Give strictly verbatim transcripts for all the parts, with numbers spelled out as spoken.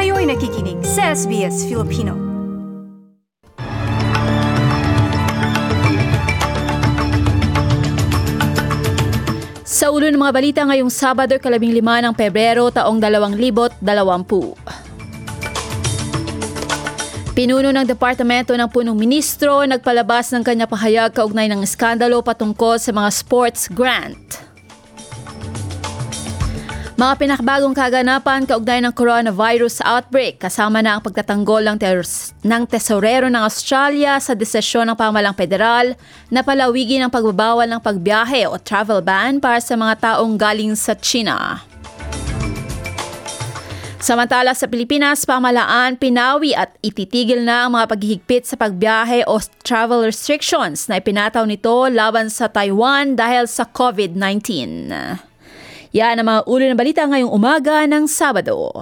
Kayo'y nakikinig sa S B S Filipino. Sa ulo ng mga balita ngayong Sabado, kalabing lima ng Pebrero, taong dalawang libo't dalawampu. Pinuno ng Departamento ng Punong Ministro nagpalabas ng kanyang pahayag kaugnay ng iskandalo patungkol sa mga sports grant. Mga pinakabagong kaganapan kaugnay ng coronavirus outbreak kasama na ang pagtatanggol ng, ter- ng tesorero ng Australia sa desisyon ng pamahalang federal na palawigin ang pagbabawal ng pagbiyahe o travel ban para sa mga taong galing sa China. Samantala sa Pilipinas, pamahalaan pinawi at ititigil na ang mga paghihigpit sa pagbiyahe o travel restrictions na ipinataw nito laban sa Taiwan dahil sa COVID nineteen. Yan ang mga ulo ng balita ngayong umaga ng Sabado.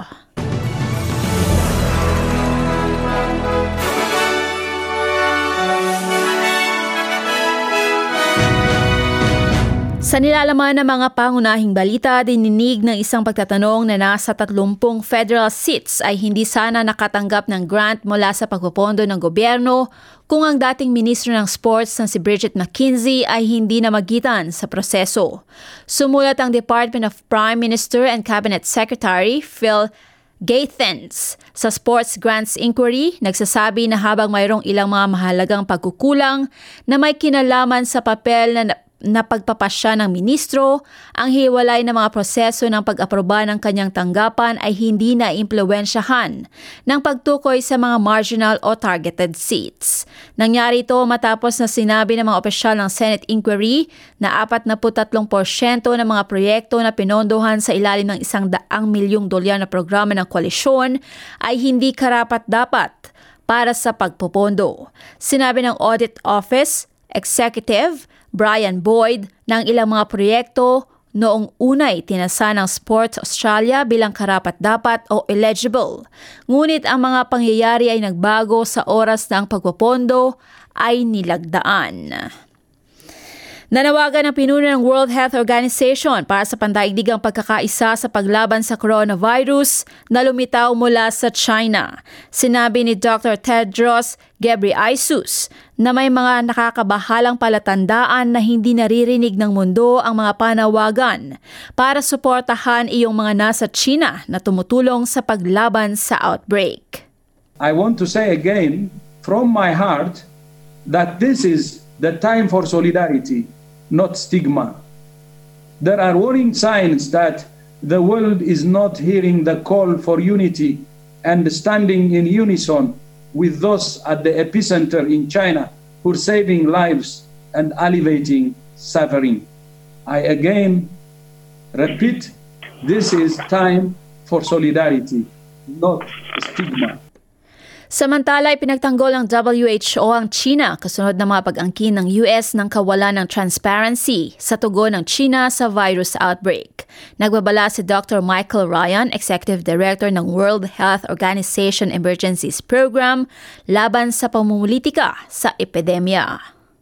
Sa nilalaman ng mga pangunahing balita, dininig ng isang pagtatanong na nasa tatlumpung federal seats ay hindi sana nakatanggap ng grant mula sa pagpopondo ng gobyerno kung ang dating ministro ng sports na si Bridget McKenzie ay hindi na magitan sa proseso. Sumulat ang Department of Prime Minister and Cabinet Secretary Phil Gathens sa Sports Grants Inquiry, nagsasabi na habang mayroong ilang mga mahalagang pagkukulang na may kinalaman sa papel na na pagpapasya ng ministro, ang hiwalay na mga proseso ng pag-aproba ng kanyang tanggapan ay hindi na impluwensyahan ng pagtukoy sa mga marginal o targeted seats. Nangyari ito matapos na sinabi ng mga opisyal ng Senate Inquiry na apat na tatlong porsyento ng mga proyekto na pinondohan sa ilalim ng isang daang milyong dolyar na programa ng koalisyon ay hindi karapat-dapat para sa pagpopondo. Sinabi ng Audit Office Executive Brian Boyd ng ilang mga proyekto noong unay tinasa ng Sports Australia bilang karapat-dapat o eligible. Ngunit ang mga pangyayari ay nagbago sa oras ng pagpopondo ay nilagdaan. Nanawagan ang pinuno ng World Health Organization para sa pandaigdigang pagkakaisa sa paglaban sa coronavirus na lumitaw mula sa China. Sinabi ni Doctor Tedros Ghebreyesus na may mga nakakabahalang palatandaan na hindi naririnig ng mundo ang mga panawagan para suportahan iyong mga nasa China na tumutulong sa paglaban sa outbreak. I want to say again from my heart that this is the time for solidarity, not stigma. There are warning signs that the world is not hearing the call for unity and standing in unison with those at the epicenter in China who are saving lives and alleviating suffering. I again repeat, this is time for solidarity, not stigma. Samantala, ipinagtanggol ng W H O ang China kasunod ng mga pag-angkin ng U S ng kawalan ng transparency sa tugon ng China sa virus outbreak. Nagbabala si Doctor Michael Ryan, Executive Director ng World Health Organization Emergencies Program, laban sa pamumulitika sa epidemya.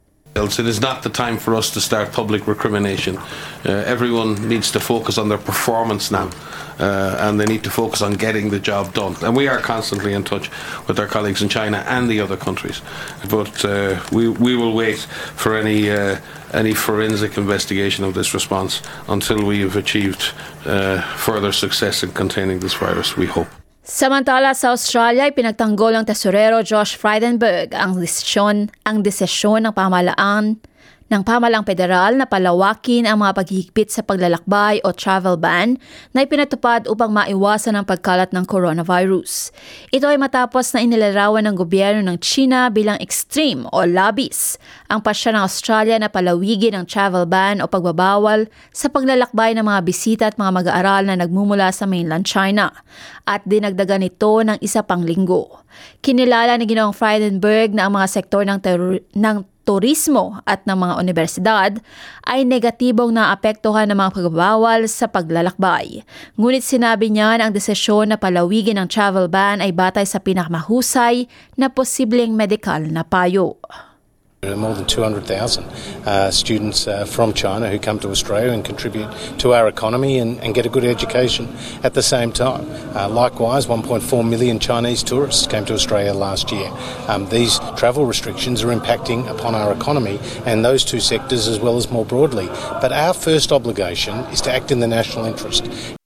It is not the time for us to start public recrimination. Uh, everyone needs to focus on their performance now. Uh, and they need to focus on getting the job done. And we are constantly in touch with our colleagues in China and the other countries. But uh, we, we will wait for any, uh, any forensic investigation of this response until we have achieved uh, further success in containing this virus, we hope. Samantala sa Australia, ipinagtanggol ng tesorero Josh Frydenberg ang desisyon, ang desisyon ng pamahalaan ng pamahalang federal na palawakin ang mga paghihigpit sa paglalakbay o travel ban na ipinatupad upang maiwasan ang pagkalat ng coronavirus. Ito ay matapos na inilarawan ng gobyerno ng China bilang extreme o labis ang pasya ng Australia na palawigin ang travel ban o pagbabawal sa paglalakbay ng mga bisita at mga mag-aaral na nagmumula sa mainland China at dinagdagan ito ng isa pang linggo. Kinilala ni Ginoong Frydenberg na ang mga sektor ng, ter- ng turismo at ng mga universidad ay negatibong naapektuhan ng mga pagbabawal sa paglalakbay. Ngunit sinabi niya na ang desisyon na palawigin ang travel ban ay batay sa pinakamahusay na posibleng medikal na payo. There are more than two hundred thousand uh, students uh, from China who come to Australia and contribute to our economy and, and get a good education at the same time. Uh, likewise, one point four million Chinese tourists came to Australia last year. Um, these travel restrictions are impacting upon our economy and those two sectors as well as more broadly. But our first obligation is to act in the national interest.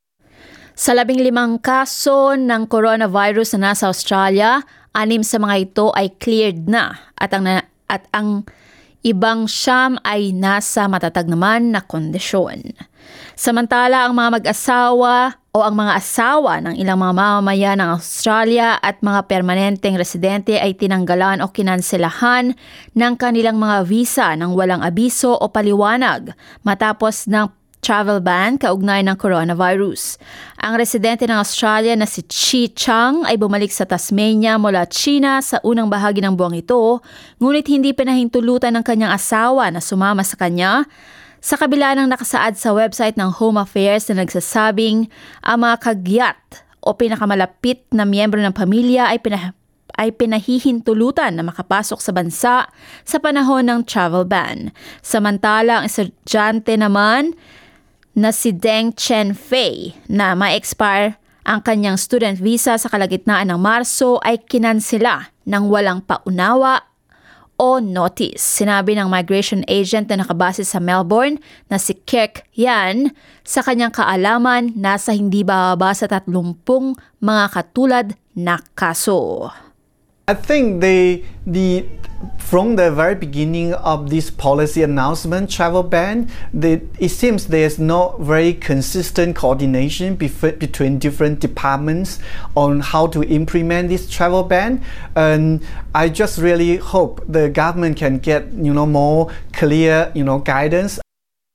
Sa labing limang kaso ng coronavirus na nasa Australia, anim sa mga ito ay cleared na at ang, at ang ibang siyam ay nasa matatag naman na kondisyon. Samantala, ang mga mag-asawa o ang mga asawa ng ilang mga mamamayan ng Australia at mga permanenteng residente ay tinanggalan o kinanselahan ng kanilang mga visa ng walang abiso o paliwanag matapos ng travel ban kaugnay ng coronavirus. Ang residente ng Australia na si Chi Chang ay bumalik sa Tasmania mula China sa unang bahagi ng buwang ito, ngunit hindi pinahintulutan ng kanyang asawa na sumama sa kanya, sa kabila ng nakasaad sa website ng Home Affairs na nagsasabing ang mga kagyat o pinakamalapit na miyembro ng pamilya ay pinah ay pinahihintulutan na makapasok sa bansa sa panahon ng travel ban. Samantala, ang estudyante naman na si Deng Chen Fei na ma-expire ang kanyang student visa sa kalagitnaan ng Marso ay kinansela ng walang paunawa o notice. Sinabi ng migration agent na nakabase sa Melbourne na si Kirk Yan, sa kanyang kaalaman nasa hindi bababa sa tatlumpung mga katulad na kaso. I think they the from the very beginning of this policy announcement, travel ban, the, it seems there's no very consistent coordination bef- between different departments on how to implement this travel ban. And I just really hope the government can get, you know, more clear, you know, guidance.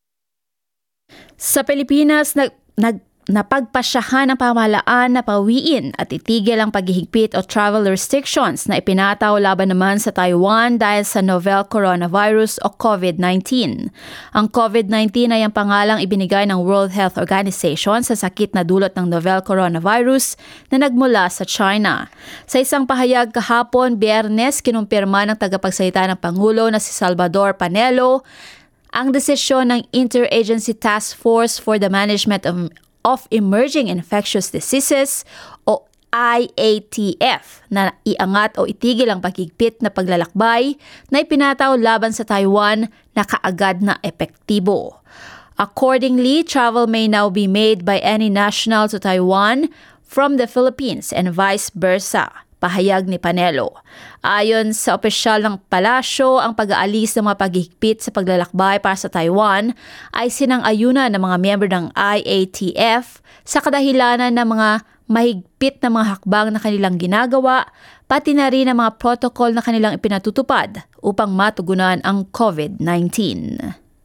Sa Pilipinas, nag, nag napagpasyahan ng pamahalaan na pawiin at itigil ang paghihigpit o travel restrictions na ipinataw laban naman sa Taiwan dahil sa novel coronavirus o COVID nineteen. Ang COVID nineteen ay ang pangalang ibinigay ng World Health Organization sa sakit na dulot ng novel coronavirus na nagmula sa China. Sa isang pahayag kahapon, Biyernes, kinumpirma ng tagapagsalita ng Pangulo na si Salvador Panelo ang desisyon ng Interagency Task Force for the Management of of Emerging Infectious Diseases o I A T F na iangat o itigil ang paghigpit na paglalakbay na ipinataw laban sa Taiwan na kaagad na epektibo. Accordingly, travel may now be made by any national to Taiwan from the Philippines and vice versa. Pahayag ni Panelo. Ayon sa opisyal ng palasyo, ang pag-aalis ng mga paghihigpit sa paglalakbay para sa Taiwan ay sinang-ayunan ng mga miyembro ng I A T F sa kadahilanan ng mga mahigpit na mga hakbang na kanilang ginagawa, pati na rin ang mga protocol na kanilang ipinatutupad upang matugunan ang COVID nineteen.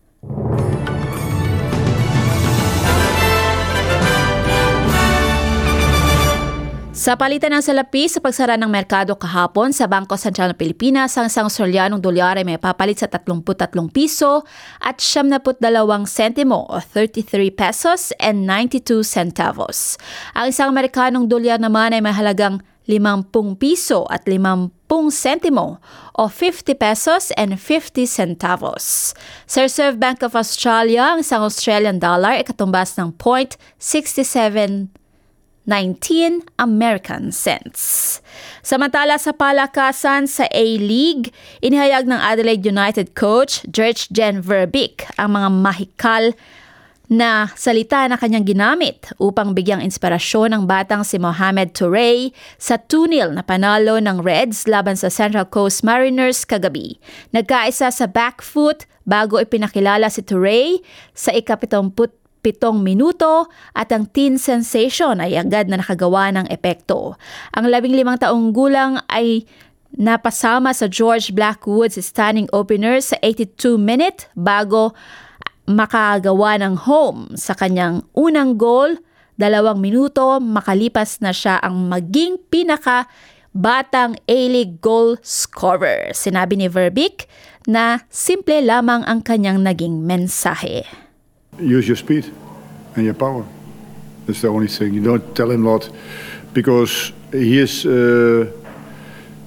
Sa palitan ng salapi sa pagsara ng merkado kahapon sa Bangko Sentral ng Pilipinas, ang isang Australianong dolyar ay may papalit sa thirty-three piso at seventy-two sentimo o thirty-three pesos and ninety-two centavos. Ang isang Amerikanong dolyar naman ay may halagang fifty piso at fifty sentimo o fifty pesos and fifty centavos. Sa Reserve Bank of Australia, ang isang Australian dollar ay katumbas ng zero point six seven nineteen American cents. Samantala sa palakasan sa A-League, inihayag ng Adelaide United coach George Jen Verbeek ang mga mahikal na salita na kanyang ginamit upang bigyang inspirasyon ng batang si Mohamed Touré sa two nil na panalo ng Reds laban sa Central Coast Mariners kagabi. Nagkaisa sa back foot bago ipinakilala si Touré sa ikapitumpu't pitong minuto at ang teen sensation ay agad na nakagawa ng epekto. Ang labing limang taong gulang ay napasama sa George Blackwood's standing opener sa eighty-two minute bago makagawa ng home sa kanyang unang goal. Dalawang minuto makalipas na siya ang maging pinaka batang A-League goal scorer. Sinabi ni Verbeek na simple lamang ang kanyang naging mensahe. Use your speed and your power. That's the only thing. You don't tell him a lot because he is uh,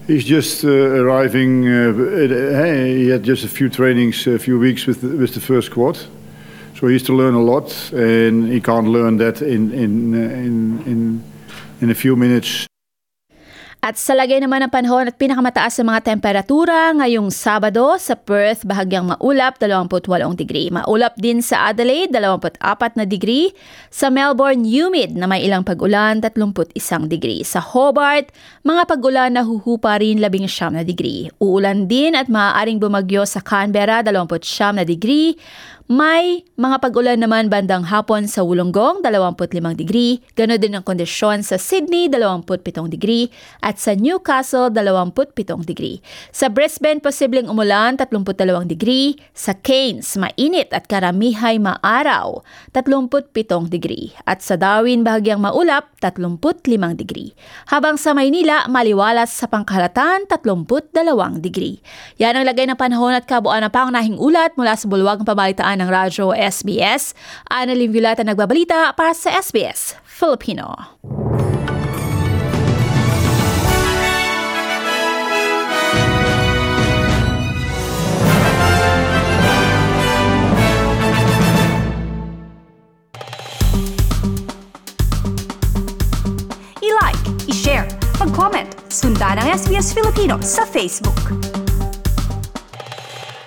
He's just uh, arriving. Uh, at, uh, he had just a few trainings, a few weeks with the, with the first squad, so he has to learn a lot, and he can't learn that in in uh, in in in a few minutes. At sa lagay naman ng panahon at pinakamataas sa mga temperatura, ngayong Sabado sa Perth, bahagyang maulap, dalawampu't walong degree. Maulap din sa Adelaide, dalawampu't apat na degree. Sa Melbourne, humid na may ilang pag-ulan, tatlumput isang degree. Sa Hobart, mga pag-ulan na huhupa rin, labing siyam na degree. Uulan din at maaaring bumagyo sa Canberra, dalawampu't siyam na degree. May mga pag-ulan naman bandang hapon sa Wollongong, dalawampu't limang degree. Ganon din ang kondisyon sa Sydney, dalawampu't pitong degree. At sa Newcastle, dalawampu't pitong degree. Sa Brisbane, posibleng umulan, tatlumput dalawang degree. Sa Cairns, mainit at karamihay maaraw, tatlumput pitong degree. At sa Darwin, bahagyang maulap, tatlumput limang degree. Habang sa Maynila, maliwalas sa pangkalatan, tatlumput dalawang degree. Yan ang lagay ng panahon at kabuuan ng pangunahing ulat mula sa bulwag ng pabalitaan ng Radyo S B S. Annalyn Violeta nagbabalita para sa S B S Filipino. I-like, i-share, mag-comment, sundan ang S B S Filipino sa Facebook.